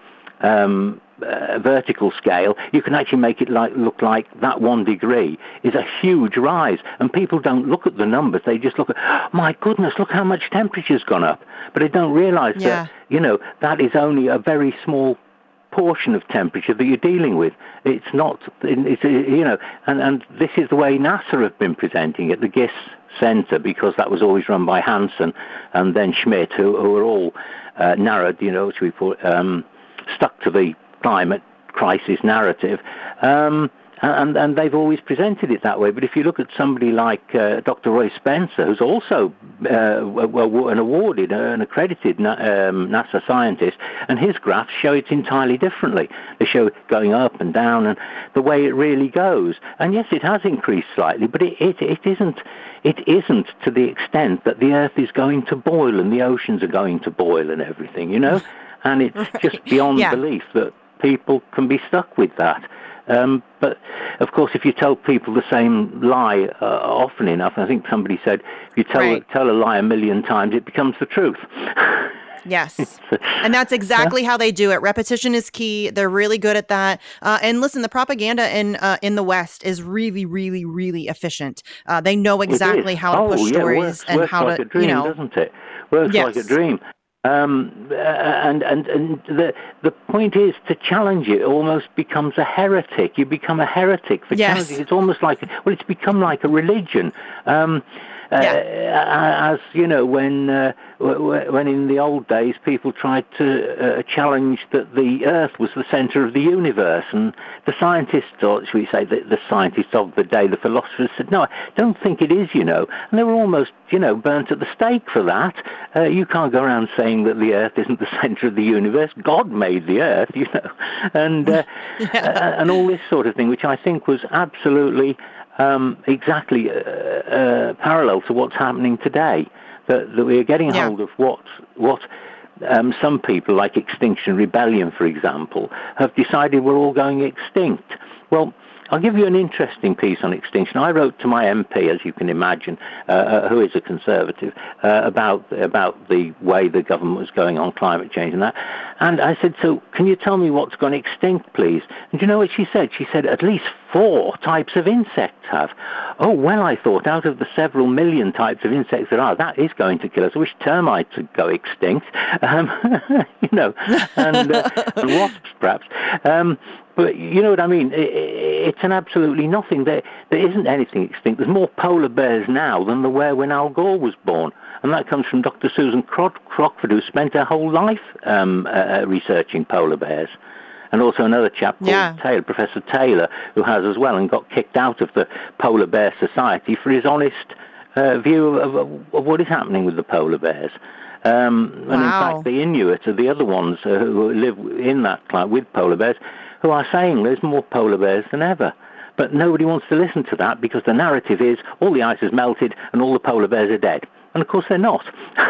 um, Uh, vertical scale, you can actually make it like look like that one degree is a huge rise, and people don't look at the numbers. They just look at, oh, my goodness, look how much temperature's gone up, but they don't realize yeah. that, you know, that is only a very small portion of temperature that you're dealing with. It's not, it's, you know, and, and this is the way NASA have been presenting it, the G I S Center, because that was always run by Hansen and then Schmidt, who, who are all uh, narrowed, you know, which we put, um, stuck to the climate crisis narrative, um, and, and they've always presented it that way. But if you look at somebody like uh, Doctor Roy Spencer, who's also uh, well, an awarded, an accredited um, NASA scientist, and his graphs show it entirely differently. They show it going up and down and the way it really goes. And yes, it has increased slightly, but it, it, it isn't it isn't to the extent that the Earth is going to boil and the oceans are going to boil and everything, you know? And it's right. just beyond yeah. belief that people can be stuck with that. Um, but, of course, if you tell people the same lie uh, often enough, I think somebody said, if you tell, right. tell a lie a million times, it becomes the truth. Yes. And that's exactly yeah. how they do it. Repetition is key. They're really good at that. Uh, and listen, the propaganda in uh, in the West is really, really, really efficient. Uh, they know exactly how to oh, push yeah, stories works, and works how like to, a dream, you know. doesn't it? Works yes. like a dream. Um, uh, and and, and the, the point is, to challenge it almost becomes a heretic. You become a heretic for yes. challenging. It's almost like, well, it's become like a religion. Um, yeah. uh, as, you know, when uh, when in the old days people tried to uh, challenge that the Earth was the center of the universe, and the scientists, or should we say the, the scientists of the day, the philosophers said, no, I don't think it is, you know. And they were almost, you know, burnt at the stake for that. Uh, you can't go around saying that the Earth isn't the center of the universe. God made the Earth, you know, and uh, yeah. uh, and all this sort of thing, which I think was absolutely um, exactly uh, uh, parallel to what's happening today. That, that we are getting yeah. hold of what what um, some people, like Extinction Rebellion, for example, have decided we're all going extinct. Well, I'll give you an interesting piece on extinction. I wrote to my M P, as you can imagine, uh, who is a conservative, uh, about about the way the government was going on climate change and that. And I said, so can you tell me what's gone extinct, please? And do you know what she said? She said at least four types of insects have. Oh, well, I thought, out of the several million types of insects there are, that is going to kill us. I wish termites would go extinct, um, you know, and, uh, and wasps, perhaps. Um, but you know what I mean? It, it's an absolutely nothing. There, there isn't anything extinct. There's more polar bears now than there were when Al Gore was born. And that comes from Doctor Susan Croc- Crockford, who spent her whole life um, uh, researching polar bears. And also another chap called yeah. Taylor, Professor Taylor, who has as well, and got kicked out of the Polar Bear Society for his honest uh, view of, of, of what is happening with the polar bears. Um, and wow. in fact, the Inuit are the other ones uh, who live in that climate with polar bears, who are saying there's more polar bears than ever. But nobody wants to listen to that because the narrative is all the ice has melted and all the polar bears are dead. And of course they're not.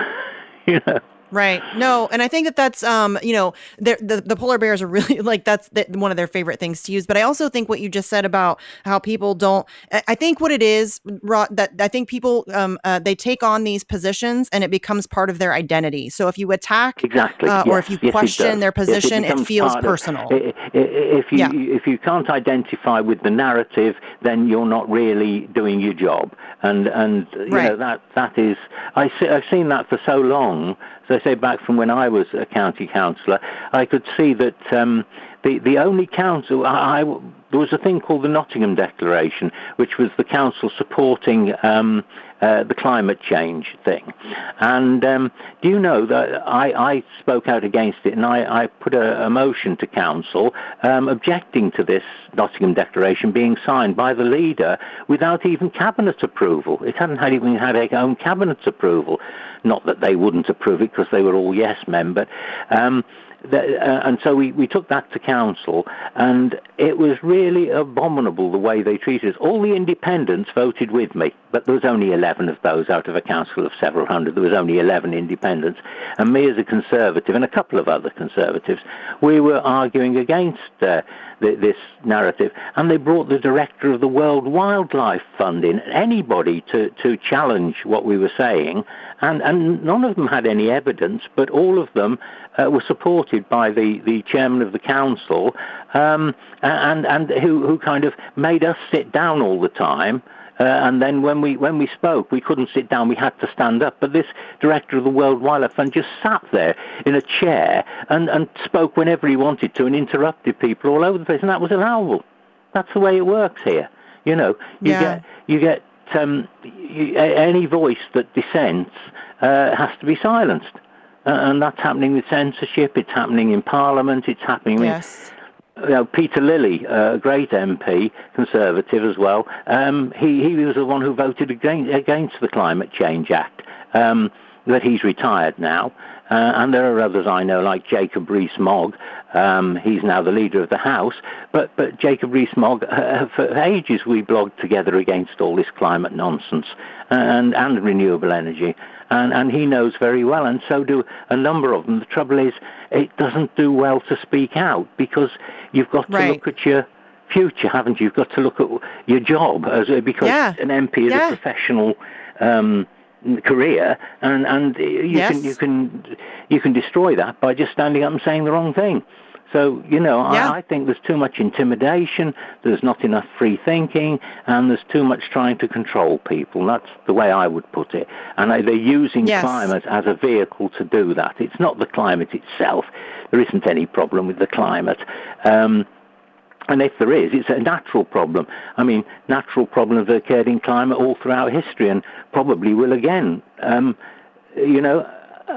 You know. Right. No, and I think that that's, um, you know, the the polar bears are really like that's the, one of their favorite things to use. But I also think what you just said about how people don't, I think what it is, that I think people, um, uh, they take on these positions and it becomes part of their identity. So if you attack exactly, uh, yes, or if you yes, question their position, yes, it, it feels of, personal. If you, yeah. if you can't identify with the narrative, then you're not really doing your job. And, and you right. know, that, that is, I see, I've seen that for so long. So I say back from when I was a county councillor, I could see that um, the, the only council, I, I, there was a thing called the Nottingham Declaration, which was the council supporting um, uh, the climate change thing. And um, do you know that I, I spoke out against it, and I, I put a, a motion to council um, objecting to this Nottingham Declaration being signed by the leader without even cabinet approval. It hadn't had even had its own cabinet approval. Not that they wouldn't approve it because they were all yes men, but um, the, uh, and so we, we took that to council, and it was really abominable the way they treated us. All the independents voted with me, but there was only eleven of those out of a council of several hundred. There was only eleven independents, and me as a Conservative and a couple of other Conservatives, we were arguing against uh, the, this narrative, and they brought the director of the World Wildlife Fund in, anybody to, to challenge what we were saying, and, and none of them had any evidence, but all of them uh, were supported by the, the chairman of the council, um, and, and who, who kind of made us sit down all the time. Uh, and then when we when we spoke, we couldn't sit down, we had to stand up. But this director of the World Wildlife Fund just sat there in a chair and, and spoke whenever he wanted to and interrupted people all over the place, and that was allowable. That's the way it works here. You know, you yeah. get you get um, you, any voice that dissents uh, has to be silenced. Uh, and that's happening with censorship, it's happening in Parliament, it's happening yes. with... You know, Peter Lilly, a uh, great M P, Conservative as well, um, he, he was the one who voted against, against the Climate Change Act, um, but he's retired now. Uh, and there are others I know, like Jacob Rees-Mogg. Um, he's now the leader of the House. But, but Jacob Rees-Mogg, uh, for ages we blogged together against all this climate nonsense and, and renewable energy. And, and he knows very well, and so do a number of them. The trouble is, it doesn't do well to speak out because you've got to right. look at your future, haven't you? You've got to look at your job as a, because yeah. an M P is yeah. a professional um, career, and and you yes. can you can you can destroy that by just standing up and saying the wrong thing. So, you know, yeah. I, I think there's too much intimidation, there's not enough free thinking, and there's too much trying to control people. That's the way I would put it. And they're using yes. climate as a vehicle to do that. It's not the climate itself. There isn't any problem with the climate. Um, and if there is, it's a natural problem. I mean, natural problems have occurred in climate all throughout history and probably will again. Um, you know,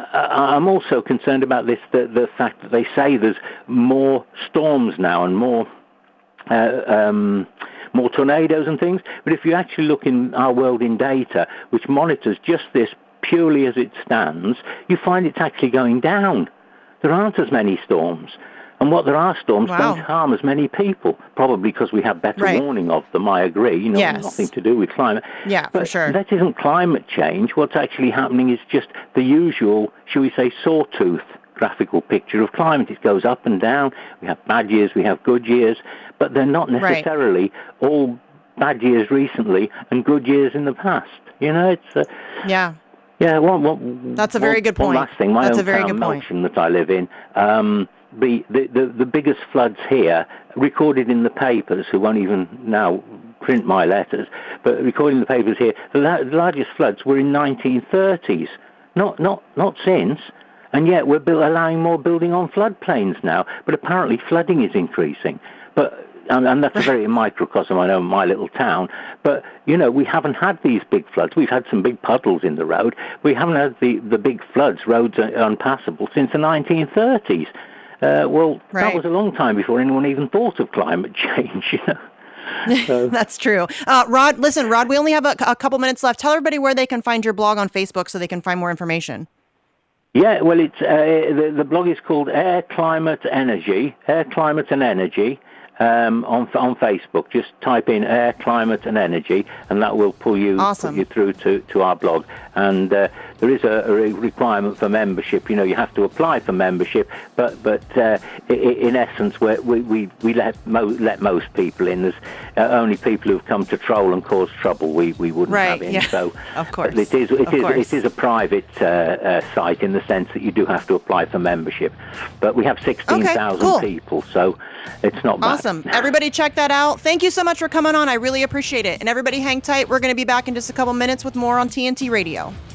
I'm also concerned about this, the, the fact that they say there's more storms now and more uh, um, more tornadoes and things. But if you actually look in our world in data, which monitors just this purely as it stands, you find it's actually going down. There aren't as many storms. And what there are storms wow. don't harm as many people, probably because we have better right. warning of them, I agree, you know, yes. nothing to do with climate. Yeah, but for sure. That isn't climate change. What's actually happening is just the usual, shall we say, sawtooth graphical picture of climate. It goes up and down. We have bad years, we have good years, but they're not necessarily right. all bad years recently and good years in the past. You know, it's... Uh, yeah. Yeah, one, one, That's a very one, good point. One last thing, my That's own a very town, good point. Melksham, that I live in, um, be the, the, the biggest floods here, recorded in the papers, who won't even now print my letters, but recording the papers here, the, la- the largest floods were in nineteen thirties, not not not since, and yet we're build, allowing more building on floodplains now. But apparently flooding is increasing. But and, and that's a very microcosm, I know, in my little town. But you know, we haven't had these big floods. We've had some big puddles in the road. We haven't had the the big floods, roads are unpassable since the nineteen thirties. Uh, well, right. That was a long time before anyone even thought of climate change. You know. So. That's true. Uh, Rod, listen, Rod, we only have a, a couple minutes left. Tell everybody where they can find your blog on Facebook so they can find more information. Yeah, well, it's uh, the, the blog is called Air, Climate, Energy, Air, Climate and Energy um, on on Facebook. Just type in Air, Climate and Energy, and that will pull you, awesome. pull you through to, to our blog. And uh, there is a, a requirement for membership. You know, you have to apply for membership, but but uh, in essence, we we we let mo- let most people in. There's uh, only people who've come to troll and cause trouble. We we wouldn't right, have in. Yeah. So of course, it is it of is course. it is a private uh, uh, site in the sense that you do have to apply for membership. But we have sixteen thousand okay, cool. people, so it's not bad. Awesome. Everybody check that out. Thank you so much for coming on. I really appreciate it. And everybody hang tight. We're going to be back in just a couple minutes with more on T N T Radio.